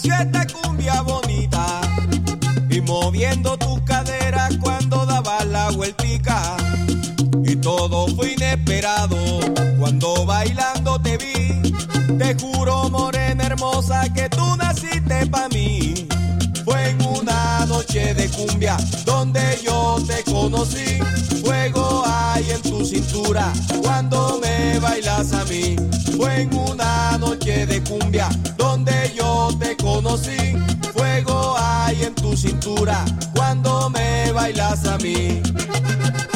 nació esta cumbia bonita y moviendo tus caderas cuando dabas la vueltica. Y todo fue inesperado cuando bailando te vi. Te juro, morena hermosa, que tú naciste pa' mí. Fue en una noche de cumbia donde yo te conocí. Fuego hay en tu cintura cuando me bailas a mí. Fue en una noche de cumbia donde yo te conocí. Fuego hay en tu cintura cuando me bailas a mí.